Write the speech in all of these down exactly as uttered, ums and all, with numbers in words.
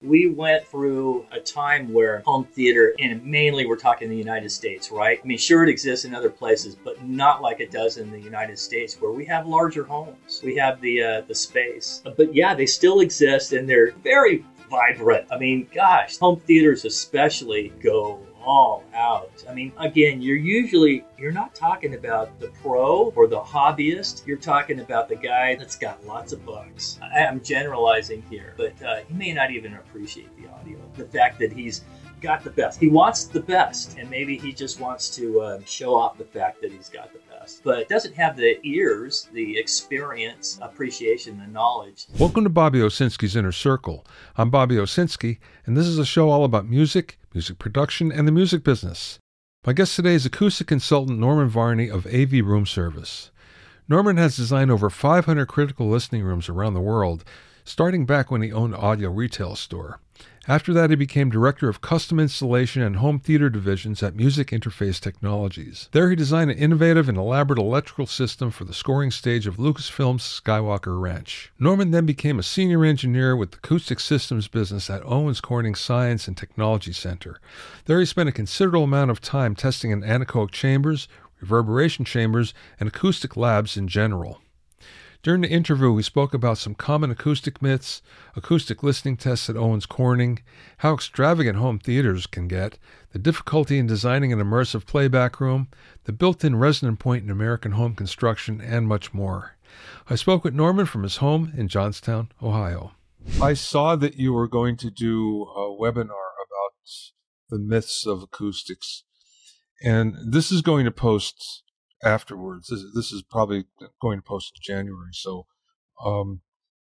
we went through a time where home theater, and mainly we're talking the United States, right? I mean, sure, it exists in other places, but not like it does in the United States, where we have larger homes. We have the uh, the space. But yeah, they still exist, and they're very vibrant. I mean, gosh, home theaters especially go all out. I mean, again, you're usually, you're not talking about the pro or the hobbyist. You're talking about the guy that's got lots of bucks. I, I'm generalizing here, but uh, he may not even appreciate the audio. The fact that he's got the best. He wants the best, and maybe he just wants to uh, show off the fact that he's got the best, but doesn't have the ears, the experience, appreciation, the knowledge. Welcome to Bobby Owsinski's Inner Circle. I'm Bobby Owsinski, and this is a show all about music, music production, and the music business. My guest today is acoustic consultant Norman Varney of A V Room Service. Norman has designed over five hundred critical listening rooms around the world, starting back when he owned an audio retail store. After that, he became director of custom installation and home theater divisions at Music Interface Technologies. There he designed an innovative and elaborate electrical system for the scoring stage of Lucasfilm's Skywalker Ranch. Norman then became a senior engineer with the acoustic systems business at Owens Corning Science and Technology Center. There he spent a considerable amount of time testing in anechoic chambers, reverberation chambers, and acoustic labs in general. During the interview, we spoke about some common acoustic myths, acoustic listening tests at Owens Corning, how extravagant home theaters can get, the difficulty in designing an immersive playback room, the built-in resonant point in American home construction, and much more. I spoke with Norman from his home in Johnstown, Ohio. I saw that you were going to do a webinar about the myths of acoustics, and this is going to post afterwards. This, this is probably going to post in January, so um,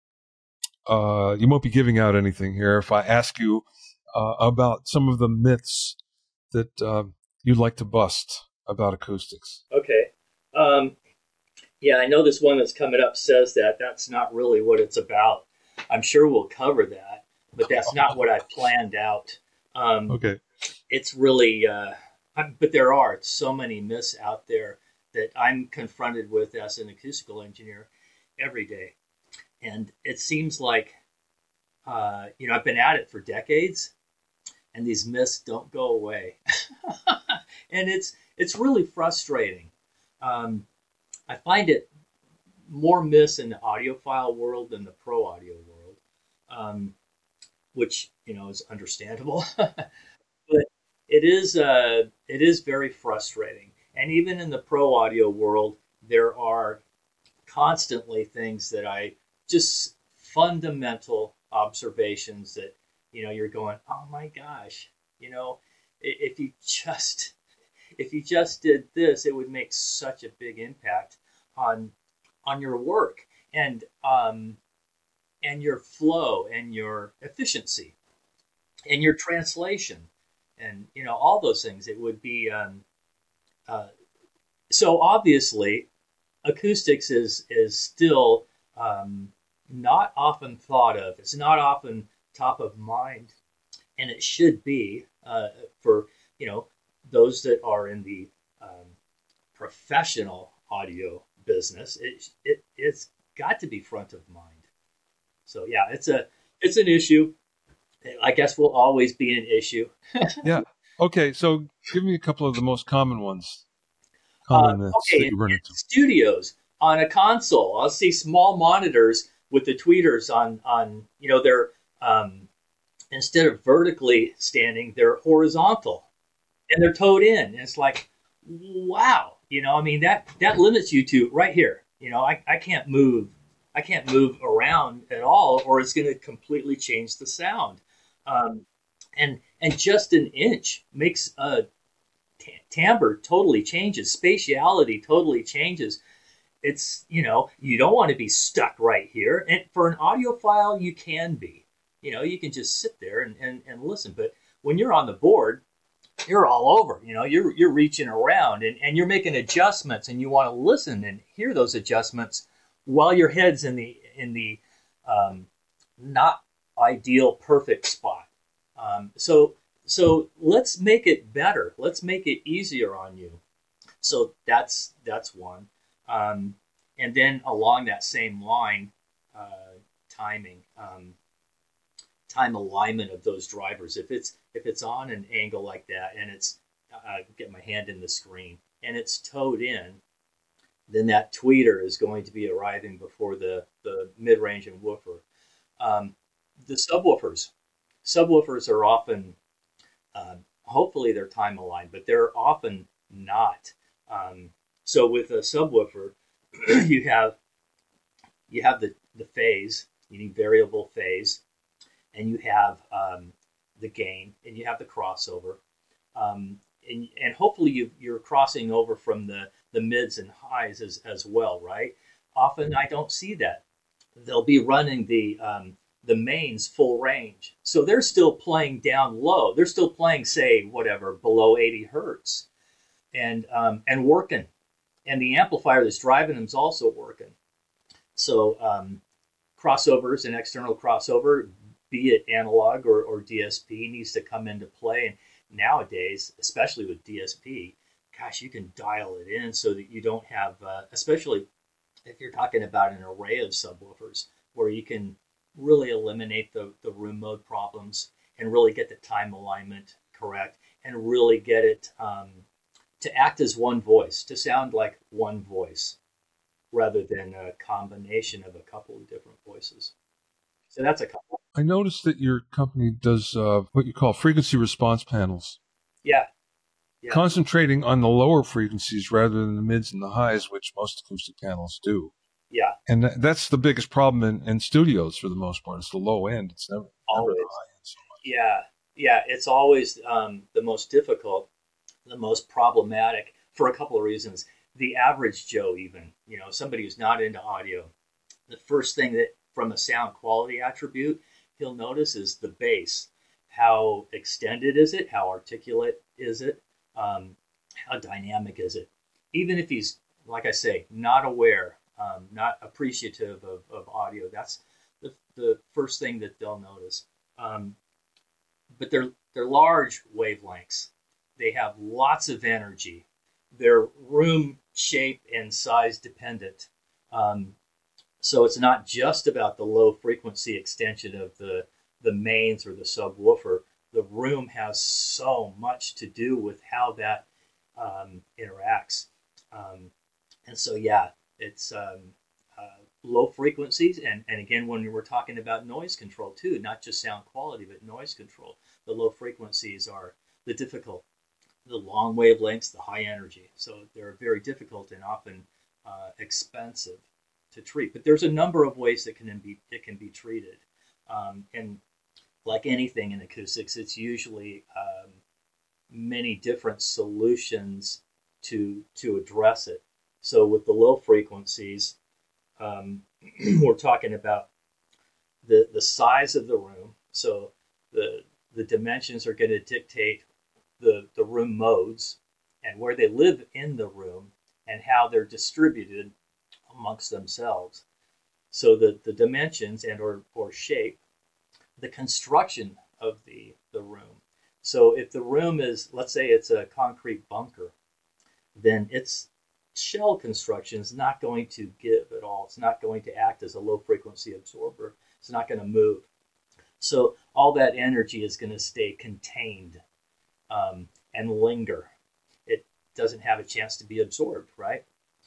uh, you won't be giving out anything here. If I ask you uh, about some of the myths that uh, you'd like to bust about acoustics. Okay. Um, yeah, I know this one that's coming up says that. That's not really what it's about. I'm sure we'll cover that, but that's not what I planned out. Um, okay. It's really, uh, but there are so many myths out there that I'm confronted with as an acoustical engineer every day. And it seems like, uh, you know, I've been at it for decades, and these myths don't go away. And it's it's really frustrating. Um, I find it more myths in the audiophile world than the pro audio world, um, which, you know, is understandable. But it is uh, it is very frustrating. And even in the pro audio world, there are constantly things that I just fundamental observations that, you know, you're going, oh my gosh, you know, if you just if you just did this, it would make such a big impact on on your work and um, and your flow and your efficiency and your translation and, you know, all those things. It would be um, Uh, so obviously, acoustics is is still um, not often thought of. It's not often top of mind, and it should be uh, for, you know, those that are in the um, professional audio business. It it it's got to be front of mind. So yeah, it's a it's an issue. I guess will always be an issue. Yeah. Okay, so give me a couple of the most common ones. Common uh, okay, in, in studios, on a console, I'll see small monitors with the tweeters on, on you know, they're, um, instead of vertically standing, they're horizontal. And they're towed in. And it's like, wow. You know, I mean, that, that limits you to right here. You know, I, I can't move. I can't move around at all, or it's going to completely change the sound. Um, and and just an inch makes a t- timbre totally changes, spatiality totally changes. It's, you know, you don't want to be stuck right here. And for an audiophile, you can be. You know, you can just sit there and, and, and listen. But when you're on the board, you're all over. You know, you're you're reaching around and, and you're making adjustments, and you want to listen and hear those adjustments while your head's in the in the um, not ideal perfect spot. Um, so so let's make it better. Let's make it easier on you. So that's that's one. Um, and then along that same line, uh, timing. Um, time alignment of those drivers. If it's if it's on an angle like that, and it's uh, get my hand in the screen and it's towed in, then that tweeter is going to be arriving before the the mid-range and woofer. Um, the subwoofers, subwoofers are often, uh, hopefully they're time aligned, but they're often not. Um, so with a subwoofer, you have you have the the phase. You need variable phase, and you have um, the gain, and you have the crossover, um, and and hopefully you you're crossing over from the the mids and highs as as well, right? Often I don't see that. They'll be running the um, the mains full range, so they're still playing down low. They're still playing, say, whatever below eighty hertz, and um, and working, and the amplifier that's driving them is also working. So um, crossovers and external crossover, be it analog or, or D S P, needs to come into play. And nowadays, especially with D S P, gosh, you can dial it in so that you don't have, uh, especially if you're talking about an array of subwoofers, where you can really eliminate the, the room mode problems and really get the time alignment correct and really get it um, to act as one voice, to sound like one voice, rather than a combination of a couple of different voices. So that's a couple. I noticed that your company does uh, what you call frequency response panels. Yeah. yeah. Concentrating on the lower frequencies rather than the mids and the highs, which most acoustic panels do. Yeah. And th- that's the biggest problem in, in studios for the most part. It's the low end. It's never, never the high end so much. Yeah. Yeah. It's always um, the most difficult, the most problematic for a couple of reasons. The average Joe, even, you know, somebody who's not into audio, the first thing that from a sound quality attribute he'll notice is the bass. How extended is it? How articulate is it? Um, how dynamic is it? Even if he's, like I say, not aware, um, not appreciative of, of audio, that's the, the first thing that they'll notice. Um, but they're they're large wavelengths. They have lots of energy. They're room shape and size dependent. Um, so it's not just about the low frequency extension of the, the mains or the subwoofer. The room has so much to do with how that um, interacts. Um, and so, yeah, it's um, uh, low frequencies. And, and again, when we're talking about noise control too, not just sound quality, but noise control, the low frequencies are the difficult. The long wavelengths, the high energy. So they're very difficult and often uh, expensive to treat. But there's a number of ways that can be it can be treated. Um, and like anything in acoustics, it's usually um, many different solutions to to address it. So with the low frequencies, um, we're talking about the the size of the room. So the the dimensions are going to dictate the, the room modes and where they live in the room and how they're distributed amongst themselves. So the, the dimensions and or, or shape, the construction of the, the room. So if the room is, let's say it's a concrete bunker, then its shell construction is not going to give at all. It's not going to act as a low frequency absorber. It's not going to move. So all that energy is going to stay contained Um, and linger. It doesn't have a chance to be absorbed, right?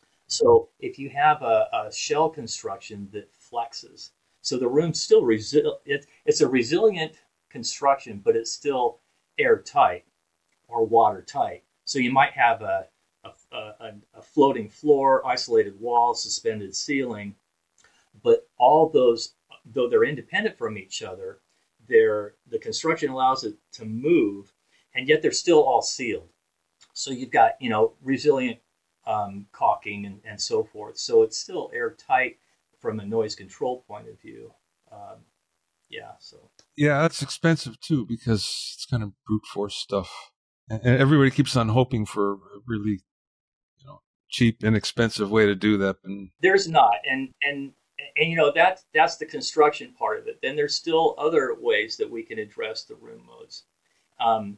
So if you have a, a shell construction that flexes, so the room's still resil- it, it's a resilient construction, but it's still airtight or watertight. So you might have a, a, a, a floating floor, isolated walls, suspended ceiling, but all those, though they're independent from each other, they're, the construction allows it to move, and yet they're still all sealed. So you've got, you know, resilient um, caulking and, and so forth. So it's still airtight from a noise control point of view. Um, yeah, so. Yeah, that's expensive too because it's kind of brute force stuff. And, and everybody keeps on hoping for a really, you know, cheap, inexpensive way to do that. And there's not. And, and, and you know, that, that's the construction part of it. Then there's still other ways that we can address the room modes. Um,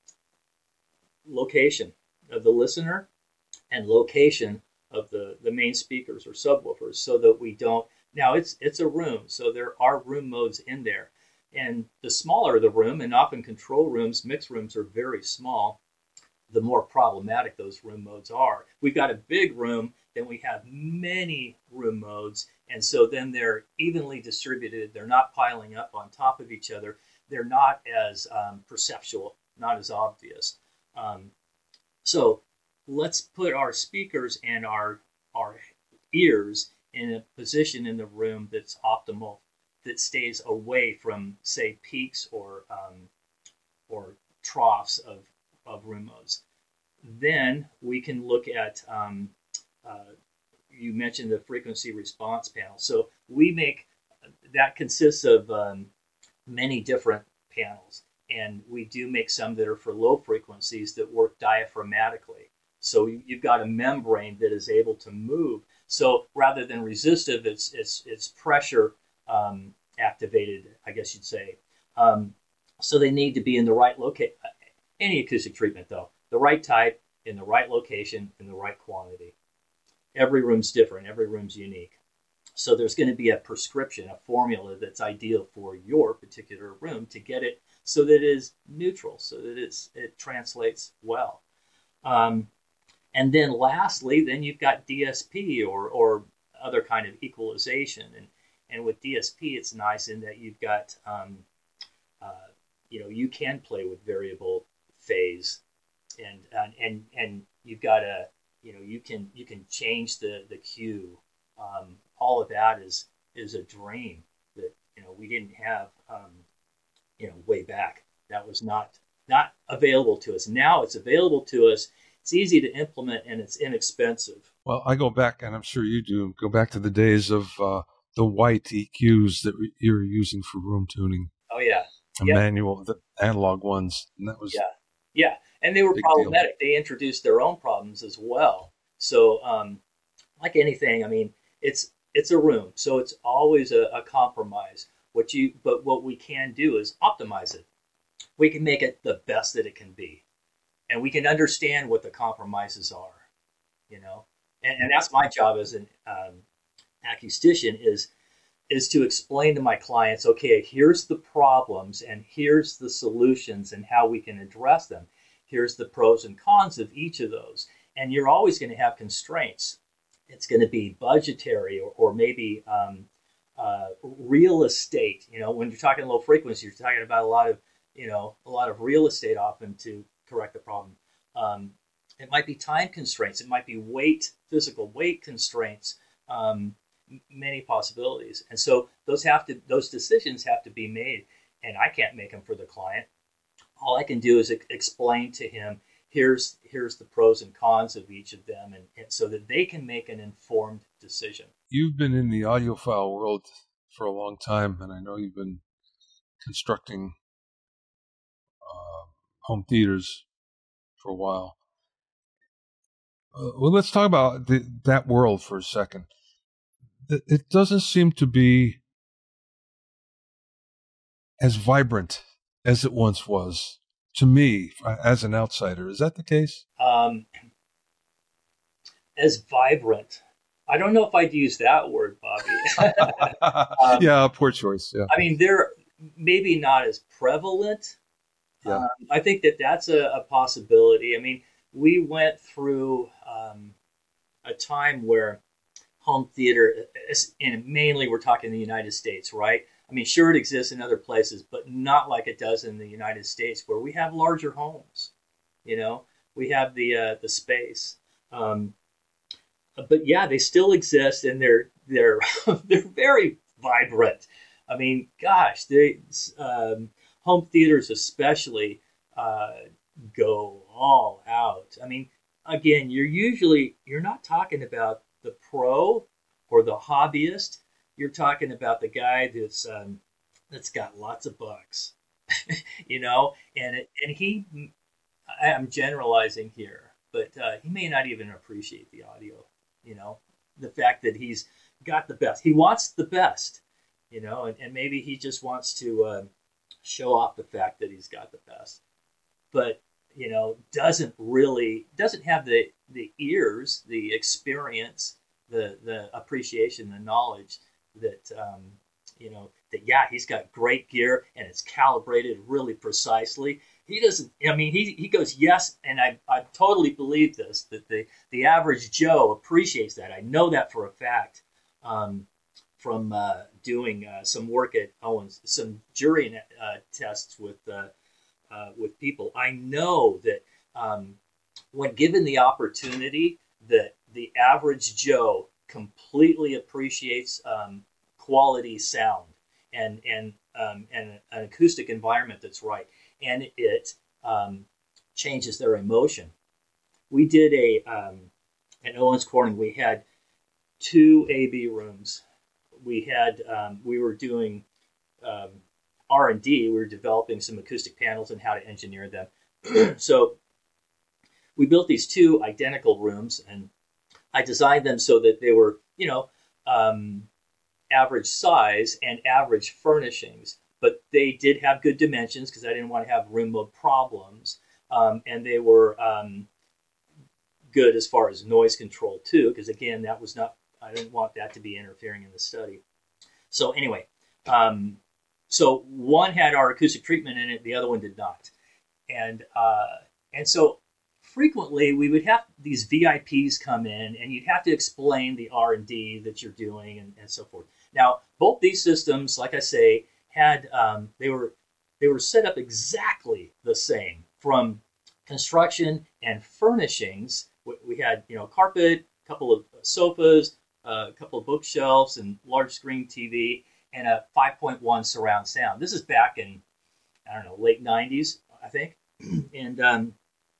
location of the listener and location of the, the main speakers or subwoofers so that we don't, now it's it's a room, so there are room modes in there. And the smaller the room, and often control rooms, mixed rooms are very small, the more problematic those room modes are. We've got a big room, then we have many room modes, and so then they're evenly distributed. They're not piling up on top of each other. They're not as um, perceptual, not as obvious. Um, so let's put our speakers and our our ears in a position in the room that's optimal, that stays away from, say, peaks or um, or troughs of, of room modes. Then we can look at, um, uh, you mentioned the frequency response panel. So we make, that consists of um, many different panels. And we do make some that are for low frequencies that work diaphragmatically. So you've got a membrane that is able to move. So rather than resistive, it's it's it's pressure um, activated, I guess you'd say. Um, so they need to be in the right location. Any acoustic treatment, though, the right type, in the right location, in the right quantity. Every room's different. Every room's unique. So there's going to be a prescription, a formula that's ideal for your particular room to get it so that it is neutral, so that it's, it translates well. Um, and then lastly, then you've got D S P or, or other kind of equalization. And, and with D S P, it's nice in that you've got, um, uh, you know, you can play with variable phase, and, and, and, and you've got a, you know, you can, you can change the, the cue. Um, all of that is, is a dream that, you know, we didn't have, um, you know, way back. That was not, not available to us. Now it's available to us. It's easy to implement and it's inexpensive. Well, I go back, and I'm sure you do, go back to the days of uh, the white E Qs that you were using for room tuning. Oh, yeah. A Yep. manual, the analog ones. And that was Yeah. Yeah. And they were problematic. Deal. They introduced their own problems as well. So, um, like anything, I mean, it's, it's a room. So it's always a, a compromise. What you, but what we can do is optimize it. We can make it the best that it can be. And we can understand what the compromises are, you know, and, and that's my job as an um, acoustician is, is to explain to my clients, okay, here's the problems and here's the solutions and how we can address them. Here's the pros and cons of each of those. And you're always going to have constraints. It's going to be budgetary or, or maybe um, uh, real estate. You know, when you're talking low frequency, you're talking about a lot of, you know, a lot of real estate often to correct the problem. Um, it might be time constraints. It might be weight, physical weight constraints. Um, many possibilities, and so those have to those decisions have to be made, and I can't make them for the client. All I can do is explain to him, here's here's the pros and cons of each of them, and, and so that they can make an informed decision. You've been in the audiophile world for a long time, and I know you've been constructing uh, home theaters for a while. Uh, well, let's talk about the, that world for a second. It doesn't seem to be as vibrant as it once was to me as an outsider. Is that the case? Um, as vibrant. I don't know if I'd use that word, Bobby. um, yeah, poor choice. Yeah. I mean, they're maybe not as prevalent. Yeah. Um, I think that that's a, a possibility. I mean, we went through um, a time where home theater, and mainly we're talking the United States, right? I mean, sure, it exists in other places, but not like it does in the United States, where we have larger homes. You know, we have the uh, the space. Um, but yeah, they still exist, and they're they're they're very vibrant. I mean, gosh, they um, home theaters especially uh, go all out. I mean, again, you're usually you're not talking about the pro or the hobbyist. You're talking about the guy that's um, that's got lots of bucks, you know, and it, and he, I'm generalizing here, but uh, he may not even appreciate the audio, you know, the fact that he's got the best. He wants the best, you know, and, and maybe he just wants to uh, show off the fact that he's got the best, but you know, doesn't really doesn't have the the ears, the experience, the the appreciation, the knowledge that um, you know that yeah, he's got great gear and it's calibrated really precisely. He doesn't. I mean, he he goes yes, and I I totally believe this that the the average Joe appreciates that. I know that for a fact. Um, from uh, doing uh, some work at Owens, some jury uh, tests with uh, uh, with people. I know that um, when given the opportunity, that the average Joe completely appreciates um, quality sound and and um, and an acoustic environment that's right, and it um, changes their emotion. We did a um, at Owens Corning. We had two A B rooms. We had um, we were doing um, R and D. We were developing some acoustic panels and how to engineer them. So we built these two identical rooms, and I designed them so that they were, you know, um, average size and average furnishings, but they did have good dimensions because I didn't want to have room mode problems, um, and they were um, good as far as noise control too, because again, that was not, I didn't want that to be interfering in the study. So anyway, um, so one had our acoustic treatment in it, the other one did not, and uh, and so frequently we would have these V I Ps come in, and you'd have to explain the R and D that you're doing, and, and so forth. Now, both these systems, like I say, had um, they were they were set up exactly the same from construction and furnishings. We had, you know, carpet, a couple of sofas, uh, a couple of bookshelves, and large screen T V, and a five point one surround sound. This is back in, I don't know, late nineties, I think. And um,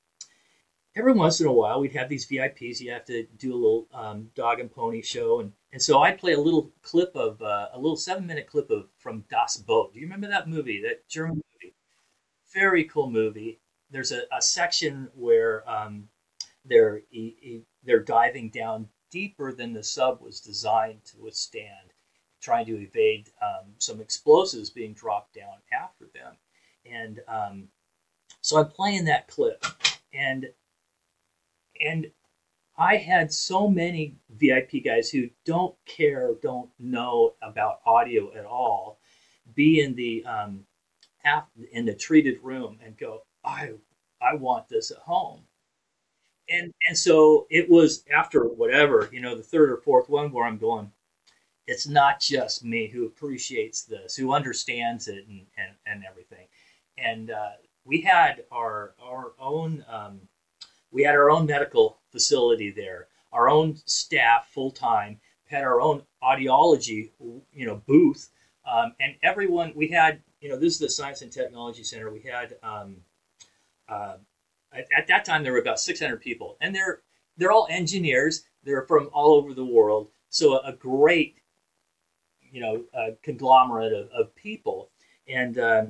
every once in a while, we'd have these V I Ps. You have to do a little um, dog and pony show, and and so I'd play a little clip of uh, a little seven minute clip of from Das Boot. Do you remember that movie? That German movie. Very cool movie. There's a, a section where um, they're e- e- they're diving down deeper than the sub was designed to withstand, trying to evade um, some explosives being dropped down after them. And um, so I'm playing that clip, and and I had so many V I P guys who don't care, don't know about audio at all, be in the um, in the treated room and go, I I want this at home. And and so it was after whatever, you know, the third or fourth one where I'm going, it's not just me who appreciates this, who understands it and, and, and everything. And uh, we had our our own um, we had our own medical facility there, our own staff full time, had our own audiology, you know, booth, um, and everyone we had, you know, this is the Science and Technology Center. We had um, uh, at, at that time there were about six hundred people, and they're they're all engineers. They're from all over the world, so a, a great, you know, uh, conglomerate of, of people. And um,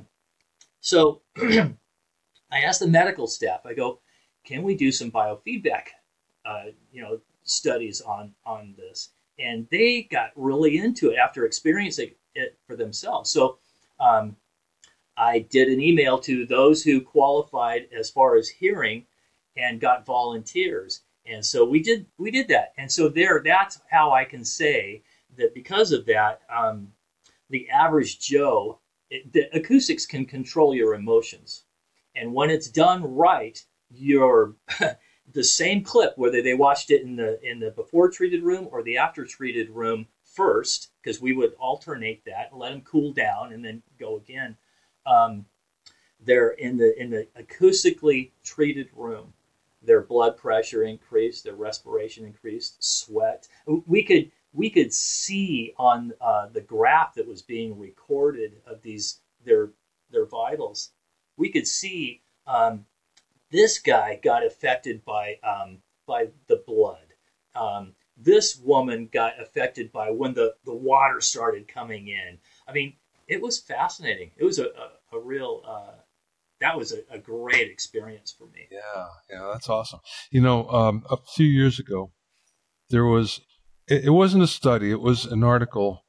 so I asked the medical staff. I go, can we do some biofeedback, uh, you know, studies on on this? And they got really into it after experiencing it for themselves. So um, I did an email to those who qualified as far as hearing, and got volunteers. And so we did we did that. And so there, that's how I can say that because of that, um, the average Joe, it, the acoustics can control your emotions, and when it's done right, you're the same clip, whether they watched it in the in the before treated room or the after treated room first, because we would alternate that and let them cool down and then go again. Um, they're in the in the acoustically treated room. Their blood pressure increased, their respiration increased, sweat. We could we could see on uh, the graph that was being recorded of these their their vitals. We could see um, this guy got affected by um, by the blood. Um, this woman got affected by when the, the water started coming in. I mean, it was fascinating. It was a, a, a real uh, that was a, a great experience for me. Yeah, yeah, that's awesome. You know, um, a few years ago, there was, it, it wasn't a study, it was an article,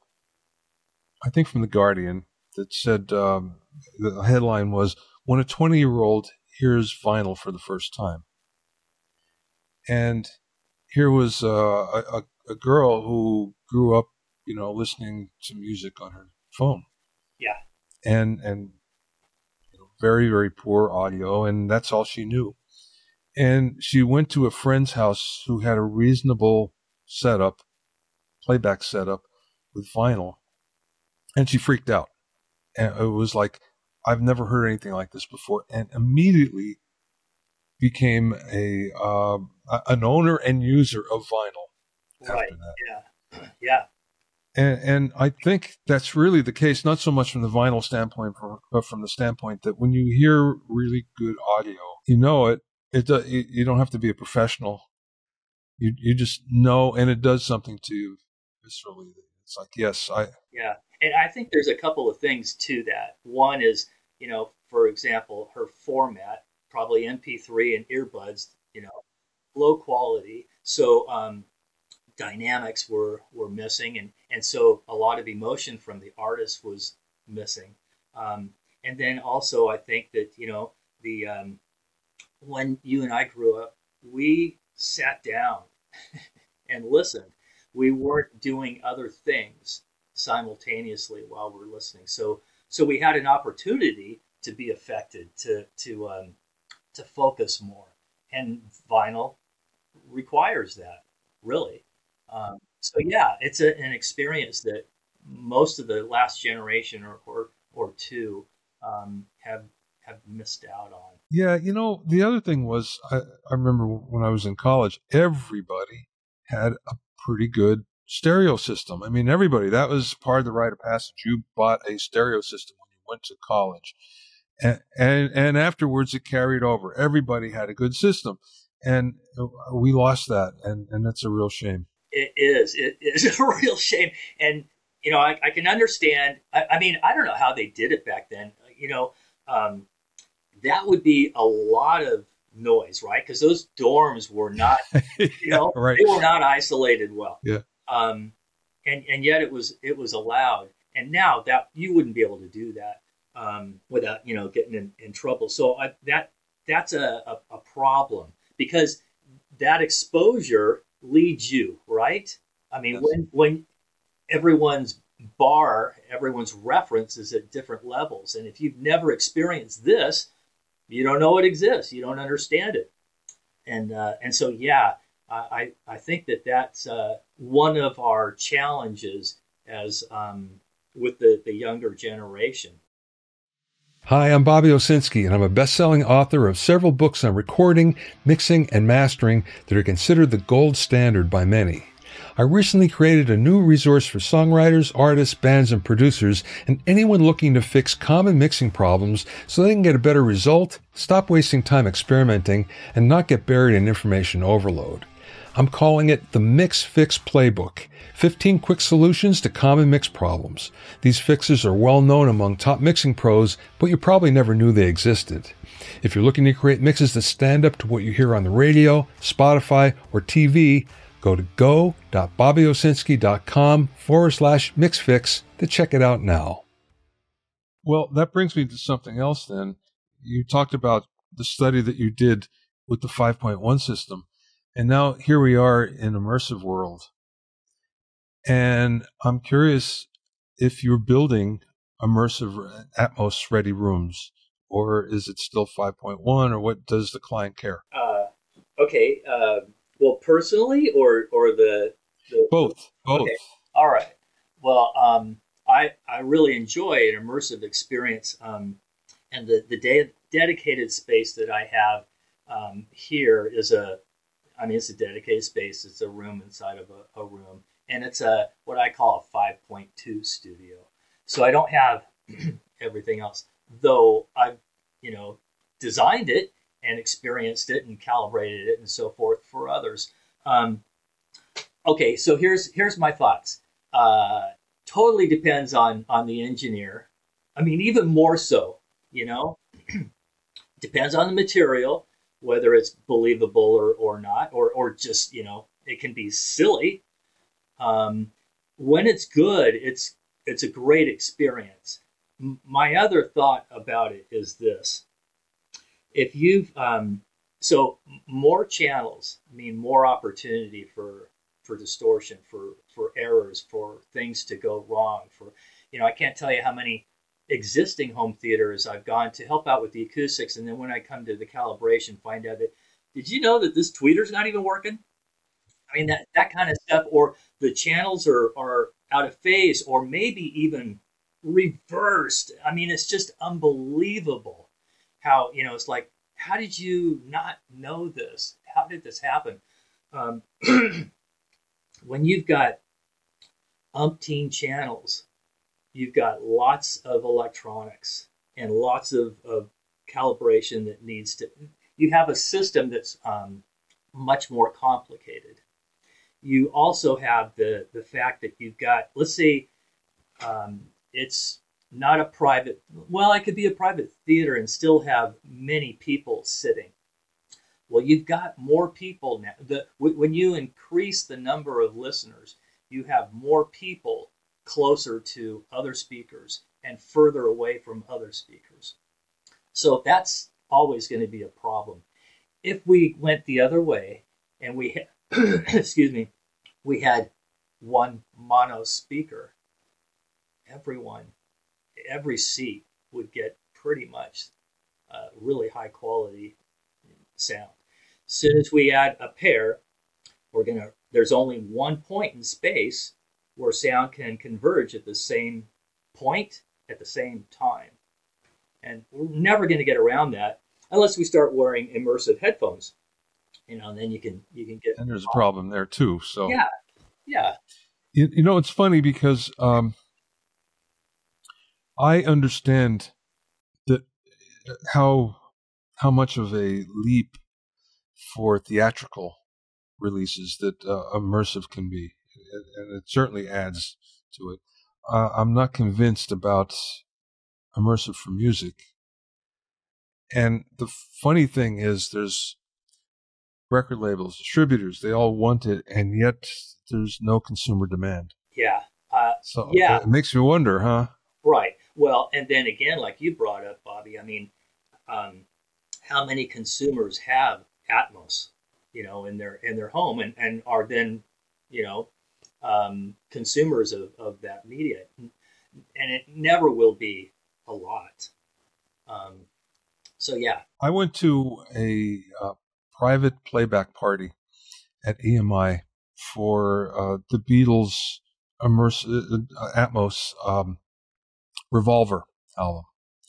I think from The Guardian, that said, um, the headline was, when a twenty-year-old hears vinyl for the first time. And here was uh, a, a, a girl who grew up, you know, listening to music on her phone. and and you know, very very poor audio, and that's all she knew. And she went to a friend's house who had a reasonable setup, playback setup with vinyl, and she freaked out. And it was like, I've never heard anything like this before, and immediately became a uh, an owner and user of vinyl. Right. After that. Yeah. Yeah. And, and I think that's really the case, not so much from the vinyl standpoint, but from the standpoint that when you hear really good audio, you know it. It do, you, you don't have to be a professional. You you just know, and it does something to you viscerally. It's like, yes, I. Yeah. And I think there's a couple of things to that. One is, you know, for example, her format, probably M P three and earbuds, you know, low quality. So um, dynamics were were missing, and and so a lot of emotion from the artist was missing. Um, and then also, I think that you know the um, when you and I grew up, we sat down and listened. We weren't doing other things simultaneously while we're listening. So so we had an opportunity to be affected, to to um, to focus more, and vinyl requires that, really. Um, so yeah, it's a, an experience that most of the last generation or or, or two um, have have missed out on. Yeah, you know, the other thing was, I, I remember when I was in college, everybody had a pretty good stereo system. I mean, everybody, that was part of the rite of passage. You bought a stereo system when you went to college. And, and, and afterwards it carried over. Everybody had a good system. And we lost that. And, and that's a real shame. It is. It is a real shame. And, you know, I, I can understand. I, I mean, I don't know how they did it back then. You know, um, that would be a lot of noise, right? Because those dorms were not, you yeah, know, right. they were not isolated well. Yeah. Um, and and yet it was it was allowed. And now that you wouldn't be able to do that um, without you know getting in, in trouble. So I, that that's a, a, a problem because that exposure leads you, right? I mean, Yes. when when everyone's bar, everyone's reference is at different levels, and if you've never experienced this, you don't know it exists. You don't understand it, and uh, and so yeah, I I think that that's uh, one of our challenges as um, with the the younger generation. Hi, I'm Bobby Owsinski, and I'm a best-selling author of several books on recording, mixing, and mastering that are considered the gold standard by many. I recently created a new resource for songwriters, artists, bands, and producers, and anyone looking to fix common mixing problems so they can get a better result, stop wasting time experimenting, and not get buried in information overload. I'm calling it the Mix Fix Playbook, fifteen quick solutions to common mix problems. These fixes are well known among top mixing pros, but you probably never knew they existed. If you're looking to create mixes that stand up to what you hear on the radio, Spotify, or T V, go to go.bobbyowsinski.com forward slash mixfix to check it out now. Well, that brings me to something else then. You talked about the study that you did with the five point one system. And now here we are in immersive world. And I'm curious if you're building immersive Atmos ready rooms, or is it still five point one, or what does the client care? Uh, okay. Uh, well, personally, or or the, the both. Both. Okay. All right. Well, um, I I really enjoy an immersive experience, um, and the the de- dedicated space that I have um, here is a I mean, it's a dedicated space. It's a room inside of a, a room, and it's a what I call a five point two studio. So I don't have everything else, though I've you know designed it and experienced it and calibrated it and so forth for others. Um, okay, so here's here's my thoughts. Uh, totally depends on on the engineer. I mean, even more so. You know, depends on the material, whether it's believable or, or not, or, or just, you know, it can be silly. Um, when it's good, it's it's a great experience. M- my other thought about it is this. If you've, um, so more channels mean more opportunity for for distortion, for, for errors, for things to go wrong. For, you know, I can't tell you how many existing home theaters I've gone to help out with the acoustics, and then when I come to the calibration, find out that, did you know that this tweeter's not even working? I mean, that that kind of stuff, or the channels are are out of phase, or maybe even reversed. I mean, it's just unbelievable how, you know, it's like, how did you not know this? How did this happen? Um, when you've got umpteen channels, you've got lots of electronics and lots of, of calibration that needs to, you have a system that's um, much more complicated. You also have the, the fact that you've got, let's say um, it's not a private, well, it could be a private theater and still have many people sitting. Well, you've got more people now. The, when you increase the number of listeners, you have more people closer to other speakers and further away from other speakers. So that's always going to be a problem. If we went the other way and we had, excuse me, we had one mono speaker, everyone, every seat would get pretty much uh, really high quality sound. As soon as we add a pair, we're gonna, there's only one point in space where sound can converge at the same point at the same time. And we're never going to get around that unless we start wearing immersive headphones. You know, and then you can you can get. And there's a problem there too. So yeah, yeah. You, you know, it's funny because um, I understand that how how much of a leap for theatrical releases that uh, immersive can be, and it certainly adds to it. Uh, I'm not convinced about immersive for music. And the funny thing is, there's record labels, distributors, they all want it, and yet there's no consumer demand. Yeah. Uh, so yeah. It makes me wonder, huh? Right. Well, and then again, like you brought up, Bobby, I mean, um, how many consumers have Atmos, you know, in their in their home, and, and are then, you know, um, consumers of, of that media? And it never will be a lot. Um, so, yeah. I went to a uh, private playback party at E M I for uh, the Beatles' immersive uh, Atmos um, Revolver album.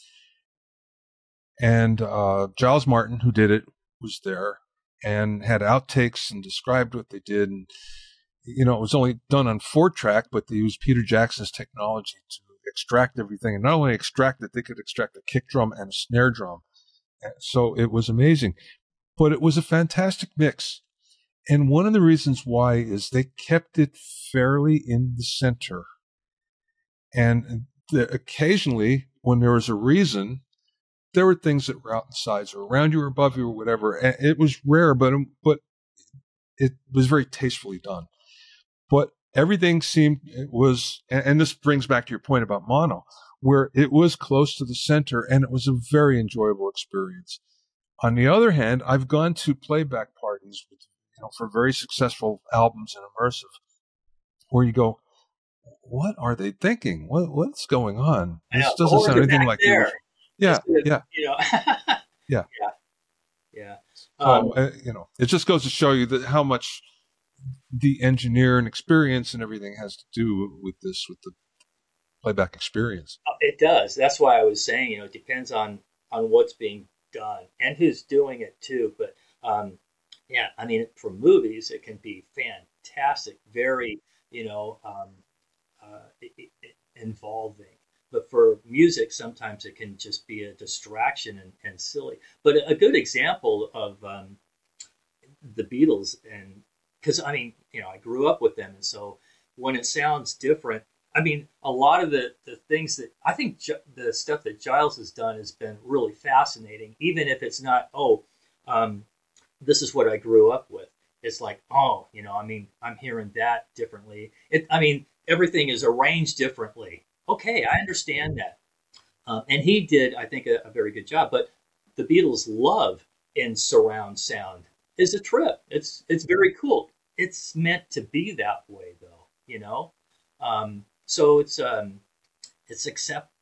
And uh, Giles Martin, who did it, was there and had outtakes and described what they did. And, you know, it was only done on four track, but they used Peter Jackson's technology to extract everything. And not only extract it, they could extract a kick drum and a snare drum. So it was amazing. But it was a fantastic mix. And one of the reasons why is they kept it fairly in the center. And the, occasionally, when there was a reason, there were things that were out in the sides or around you or above you or whatever. And it was rare, but but it was very tastefully done. But everything seemed, it was, and, and this brings back to your point about mono, where it was close to the center and it was a very enjoyable experience. On the other hand, I've gone to playback parties with, you know, for very successful albums and immersive, where you go, what are they thinking? What what's going on? This know, doesn't sound anything like there. the Yeah, to, yeah, you know, yeah, yeah, yeah. Um, um, uh, you know, it just goes to show you that how much the engineer and experience and everything has to do with this, with the playback experience. It does. That's why I was saying, you know, it depends on on what's being done and who's doing it too. But um, yeah, I mean, for movies, it can be fantastic, very, you know, um, uh, it, it, involving. But for music, sometimes it can just be a distraction and, and silly. But a good example of um, the Beatles, and because I mean, you know, I grew up with them, and so when it sounds different, I mean, a lot of the, the things that I think G- the stuff that Giles has done has been really fascinating, even if it's not, oh, um, this is what I grew up with. It's like, oh, you know, I mean, I'm hearing that differently. It, I mean, everything is arranged differently. Okay, I understand that. Uh, and he did, I think, a, a very good job. But the Beatles' love in surround sound is a trip. It's it's very cool. It's meant to be that way, though, you know? Um, so it's um, it's accept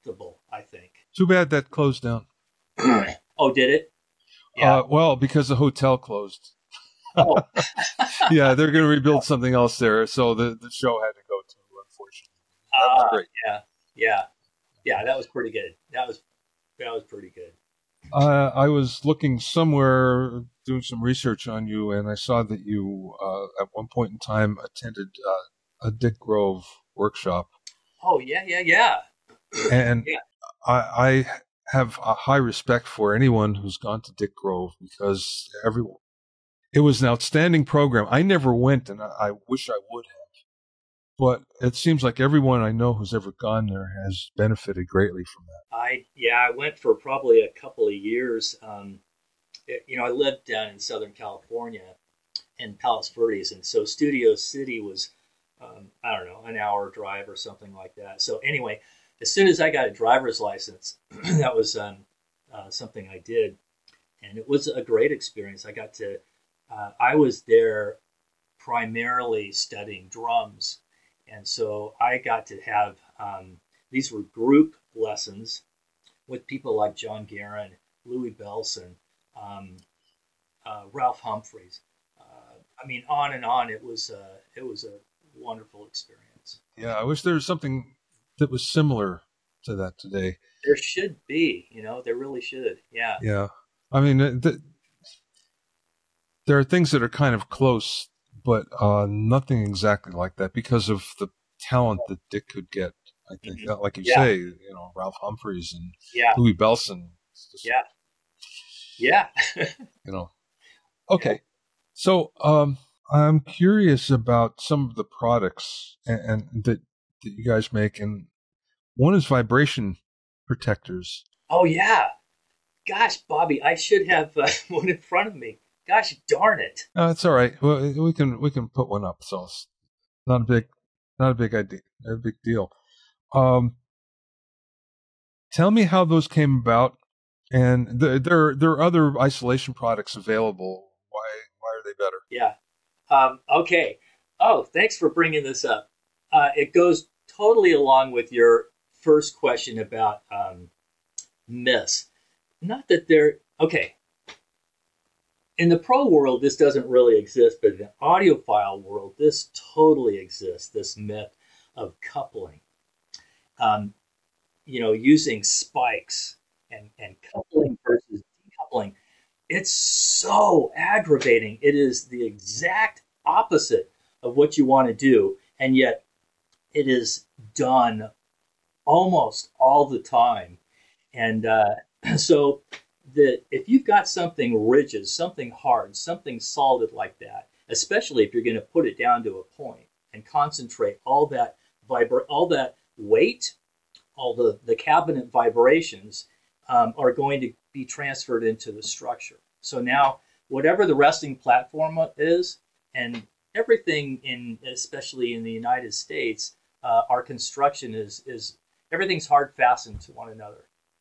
acceptable, I think. Too bad that closed down. Oh, did it? Yeah. Uh, well, because the hotel closed. Oh. Yeah, they're going to rebuild something else there, so the, the show had to go to, unfortunately. That was Uh, great. yeah, yeah, yeah. That was pretty good. That was that was pretty good. Uh, I was looking somewhere, doing some research on you, and I saw that you, uh, at one point in time, attended uh, a Dick Grove workshop. Oh yeah, yeah, yeah. And Yeah. I, I have a high respect for anyone who's gone to Dick Grove, because every it was an outstanding program. I never went, and I, I wish I would have. But it seems like everyone I know who's ever gone there has benefited greatly from that. I yeah, I went for probably a couple of years. Um, it- you know, I lived down in Southern California in Palos Verdes, and so Studio City was, um, I don't know, an hour drive or something like that. So anyway, as soon as I got a driver's license, that was um, uh, something I did, and it was a great experience. I got to, uh, I was there primarily studying drums, and so I got to have um, these were group lessons with people like John Guerin, Louis Bellson, um, uh, Ralph Humphreys. Uh, I mean, on and on. It was uh, it was a wonderful experience. Yeah, I wish there was something that was similar to that today. There should be, you know, there really should. Yeah. Yeah. I mean, th- there are things that are kind of close, but uh, nothing exactly like that because of the talent that Dick could get. I think, Mhm. like you Yeah. say, you know, Ralph Humphreys and Yeah. Louis Bellson. It's just, Yeah. Yeah. You know. Okay. So um, I'm curious about some of the products and, and that, that you guys make. And one is vibration protectors. Oh yeah. Gosh, Bobby, I should have uh, one in front of me. Gosh darn it. Uh, it's all right. Well, we can we can put one up. So it's not a big not a big idea, a big deal. Um, tell me how those came about, and the, there there are other isolation products available. Why why are they better? Yeah. Um, okay. Oh, thanks for bringing this up. Uh, it goes totally along with your first question about um, myths. Not that they're okay. In the pro world, this doesn't really exist, but in the audiophile world, this totally exists. This myth of coupling, um, you know, using spikes and and coupling versus decoupling. It's so aggravating. It is the exact opposite of what you want to do, and yet it is done almost all the time. And uh, so, the if you've got something rigid, something hard, something solid like that, especially if you're going to put it down to a point and concentrate all that vibra- all that weight, all the the cabinet vibrations um, are going to be transferred into the structure. So now, whatever the resting platform is, and everything in, especially in the United States, uh, our construction is is everything's hard fastened to one another.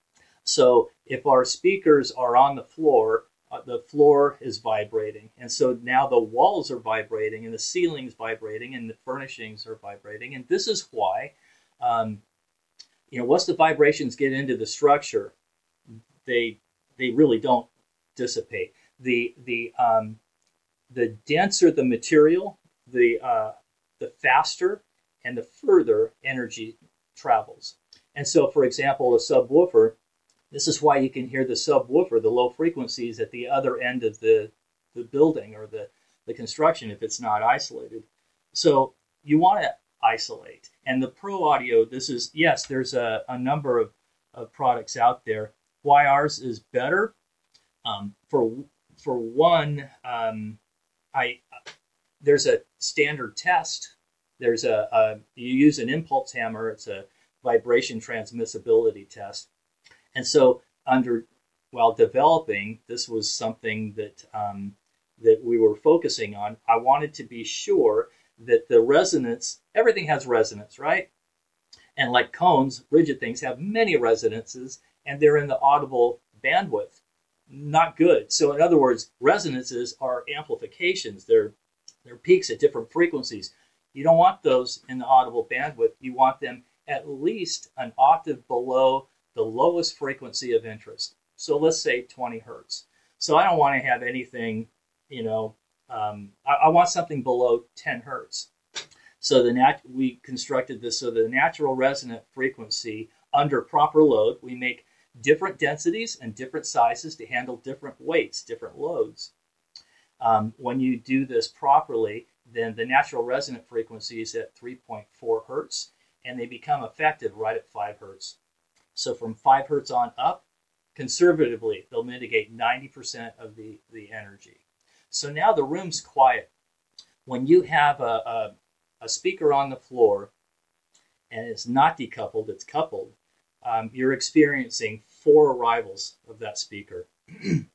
So if our speakers are on the floor, uh, the floor is vibrating, and so now the walls are vibrating, and the ceiling's vibrating, and the furnishings are vibrating, and this is why, um, you know, once the vibrations get into the structure, they they really don't dissipate. The the um, the denser the material, the uh, the faster and the further energy travels. And so, for example, a subwoofer. This is why you can hear the subwoofer, the low frequencies, at the other end of the the building or the the construction if it's not isolated. So you want to isolate. And the Pro Audio, this is yes, there's a, a number of, of products out there. Why ours is better? Um, for for one, um, I there's a standard test. There's a, a you use an impulse hammer. It's a vibration transmissibility test. And so, under while developing, this was something that um, that we were focusing on. I wanted to be sure that the resonance, everything has resonance, right? And like cones, rigid things have many resonances, and they're in the audible bandwidth. Not good. So, in other words, resonances are amplifications. They're they're peaks at different frequencies. You don't want those in the audible bandwidth. You want them at least an octave below the lowest frequency of interest. So let's say twenty hertz. So I don't want to have anything, you know, um, I, I want something below ten hertz. So the nat- we constructed this so the natural resonant frequency under proper load, we make different densities and different sizes to handle different weights, different loads. Um, when you do this properly, then the natural resonant frequency is at three point four hertz, and they become effective right at five hertz. So from five hertz on up, conservatively, they'll mitigate ninety percent of the, the energy. So now the room's quiet. When you have a, a, a speaker on the floor and it's not decoupled, it's coupled, um, you're experiencing four arrivals of that speaker. And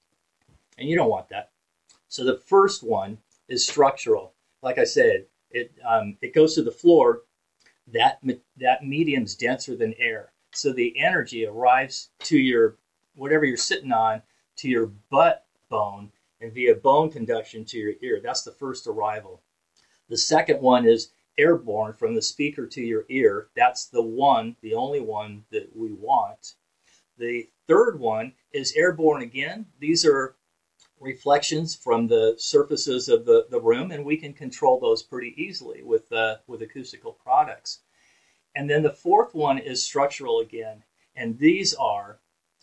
you don't want that. So the first one is structural. Like I said, it um, it goes to the floor. That that medium's denser than air, so the energy arrives to your whatever you're sitting on, to your butt bone, and via bone conduction to your ear. That's the first arrival. The second one is airborne from the speaker to your ear. That's the one, the only one that we want. The third one is airborne again. These are reflections from the surfaces of the, the room, and we can control those pretty easily with, uh, with acoustical products. And then the fourth one is structural again, and these are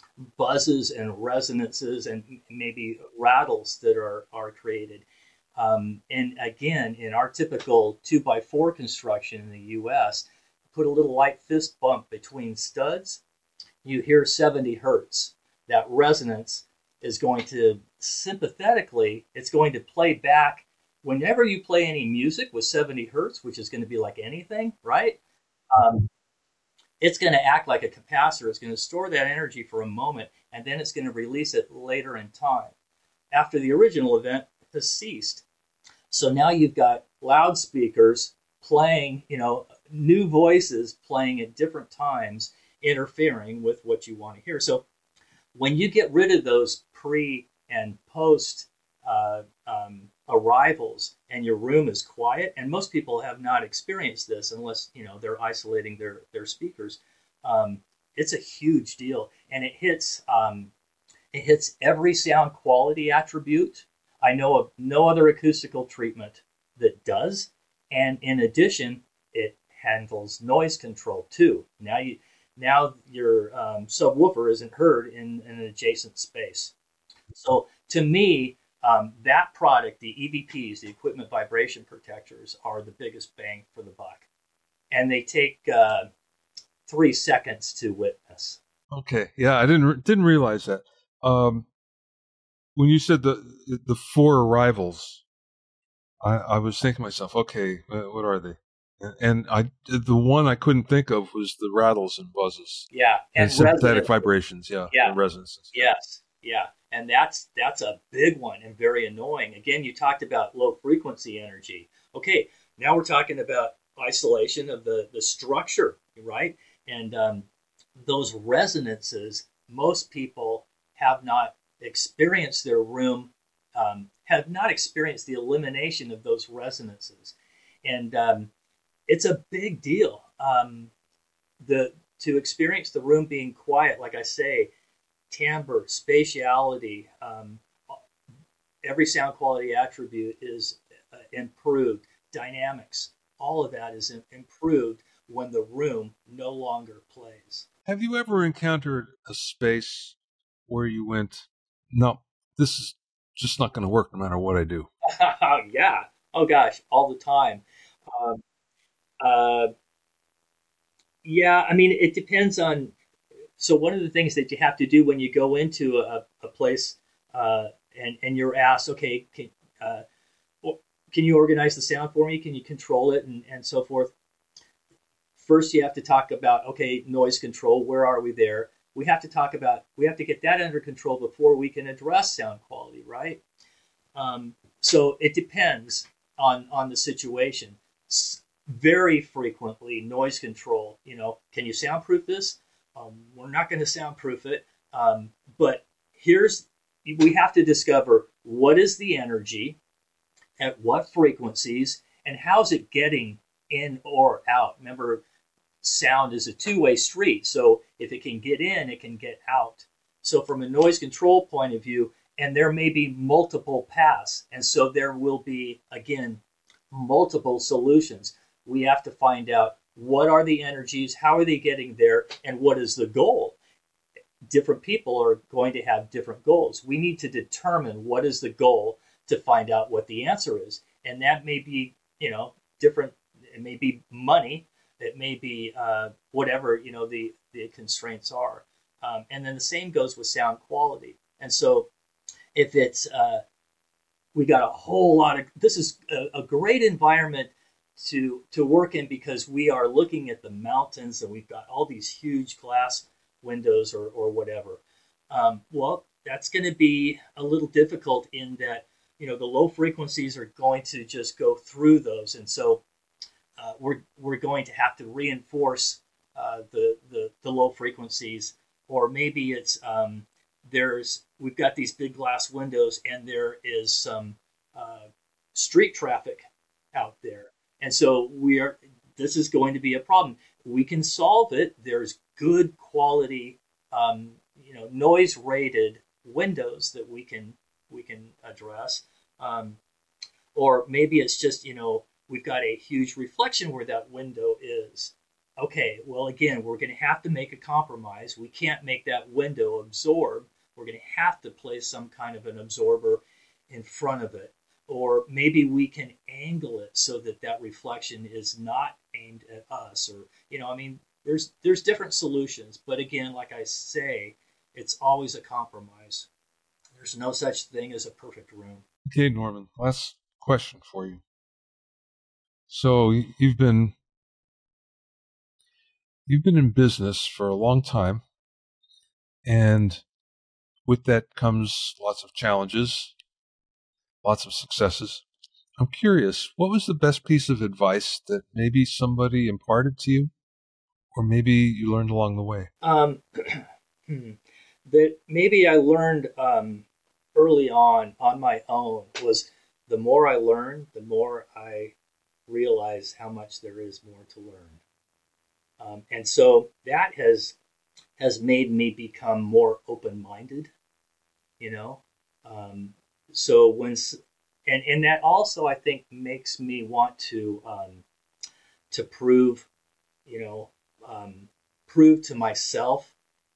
buzzes and resonances and maybe rattles that are, are created. Um, and again, in our typical two by four construction in the U S, put a little light fist bump between studs, you hear seventy hertz. That resonance is going to sympathetically, it's going to play back whenever you play any music with seventy hertz, which is going to be like anything, right? Um, it's going to act like a capacitor. It's going to store that energy for a moment, and then it's going to release it later in time after the original event has ceased. So now you've got loudspeakers playing, you know, new voices playing at different times, interfering with what you want to hear. So when you get rid of those pre and post uh, um, arrivals, and your room is quiet, and most people have not experienced this unless, you know, they're isolating their their speakers. Um, it's a huge deal, and it hits um, it hits every sound quality attribute. I know of no other acoustical treatment that does, and in addition, it handles noise control too. Now you now your um, subwoofer isn't heard in, in an adjacent space. So to me, um, that product, the E V Ps, the equipment vibration protectors, are the biggest bang for the buck, and they take uh, three seconds to witness. Okay, yeah, I didn't didn't realize that. Um, when you said the the four arrivals, I, I was thinking to myself, okay, what are they? And I, the one I couldn't think of was the rattles and buzzes. Yeah, and, and sympathetic vibrations. Yeah, yeah, and resonances. Yes, yeah, and that's that's a big one and very annoying. Again, you talked about low frequency energy. Okay, now we're talking about isolation of the the structure, right? And um, those resonances, most people have not experienced their room, um, have not experienced the elimination of those resonances, and um, it's a big deal. Um, the to experience the room being quiet, like I say, timbre, spatiality, um, every sound quality attribute is uh, improved. Dynamics, all of that is in, improved when the room no longer plays. Have you ever encountered a space where you went, no, this is just not going to work no matter what I do? Yeah. Oh gosh, all the time. Um, uh, yeah, I mean, it depends on. So one of the things that you have to do when you go into a, a place uh, and and you're asked, okay, can uh, can you organize the sound for me? Can you control it and and so forth? First, you have to talk about, okay, noise control. Where are we there? We have to talk about. We have to get that under control before we can address sound quality, right? Um, so it depends on on the situation. Very frequently, noise control. You know, can you soundproof this? Um, we're not going to soundproof it, um, but here's we have to discover what is the energy, at what frequencies, and how's it getting in or out. Remember, sound is a two-way street. So if it can get in, it can get out. So from a noise control point of view, and there may be multiple paths, and so there will be, again, multiple solutions. We have to find out what are the energies, how are they getting there, and what is the goal. Different people are going to have different goals. We need to determine what is the goal to find out what the answer is. And that may be, you know, different. It may be money. It may be uh, whatever, you know, the, the constraints are. Um, and then the same goes with sound quality. And so if it's, uh, we got a whole lot of, this is a, a great environment to to work in because we are looking at the mountains and we've got all these huge glass windows or, or whatever. Um, well, that's going to be a little difficult in that, you know, the low frequencies are going to just go through those. And so uh, we're, we're going to have to reinforce uh, the, the, the low frequencies, or maybe it's, um, there's, we've got these big glass windows and there is some uh, street traffic out there. And so we are, this is going to be a problem. We can solve it. There's good quality, um, you know, noise rated windows that we can we can address, um, or maybe it's just, you know, we've got a huge reflection where that window is. Okay, well, again, we're going to have to make a compromise. We can't make that window absorb. We're going to have to place some kind of an absorber in front of it. Or maybe we can angle it so that that reflection is not aimed at us. Or, you know, I mean, there's there's different solutions. But again, like I say, it's always a compromise. There's no such thing as a perfect room. Okay, Norman, last question for you. So you've been you've been in business for a long time, and with that comes lots of challenges, lots of successes. I'm curious, what was the best piece of advice that maybe somebody imparted to you, or maybe you learned along the way? Um, that maybe I learned um, early on on my own was the more I learn, the more I realize how much there is more to learn. Um, and so that has has made me become more open-minded, you know. Um, so when and and that also, I think, makes me want to um, to prove, you know, um, prove to myself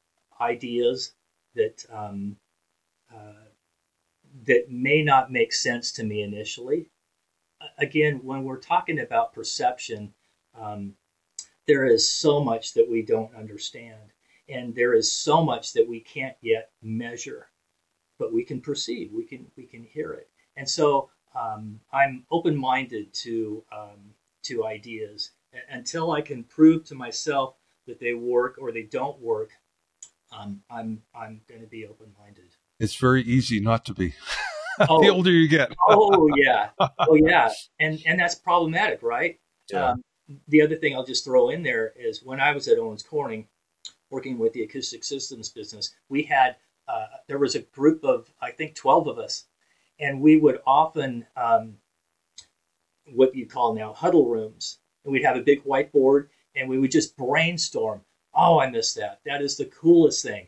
ideas that um, uh, that may not make sense to me initially. Again, when we're talking about perception, um, there is so much that we don't understand, and there is so much that we can't yet measure, but we can perceive, we can we can hear it. And so um, I'm open-minded to um, to ideas until I can prove to myself that they work or they don't work. Um, I'm I'm going to be open-minded. It's very easy not to be. Oh, the older you get. oh yeah, oh yeah, and and that's problematic, right? Yeah. Um, the other thing I'll just throw in there is when I was at Owens Corning, working with the acoustic systems business, we had uh, there was a group of I think twelve of us. And we would often, um, what you call now, huddle rooms. And we'd have a big whiteboard and we would just brainstorm. Oh, I miss that. That is the coolest thing.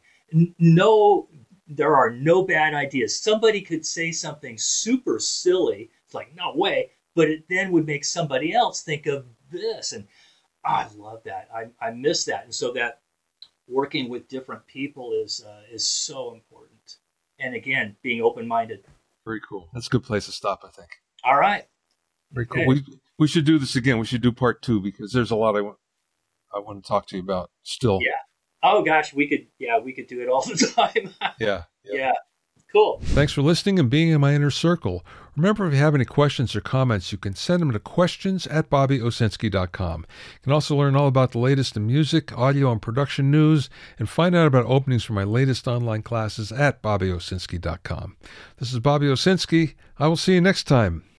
No, there are no bad ideas. Somebody could say something super silly. It's like, no way. But it then would make somebody else think of this. And oh, I love that. I, I miss that. And so that working with different people is uh, is so important. And again, being open-minded. Very cool. That's a good place to stop, I think. All right. Very Okay. cool. We we should do this again. We should do part two because there's a lot I want I want to talk to you about still. Yeah. Oh gosh, we could. Yeah, we could do it all the time. Yeah. Yeah. yeah. Cool. Thanks for listening and being in my inner circle. Remember, if you have any questions or comments, you can send them to questions at bobby owsinski dot com. You can also learn all about the latest in music, audio, and production news, and find out about openings for my latest online classes at bobby owsinski dot com. This is Bobby Owsinski. I will see you next time.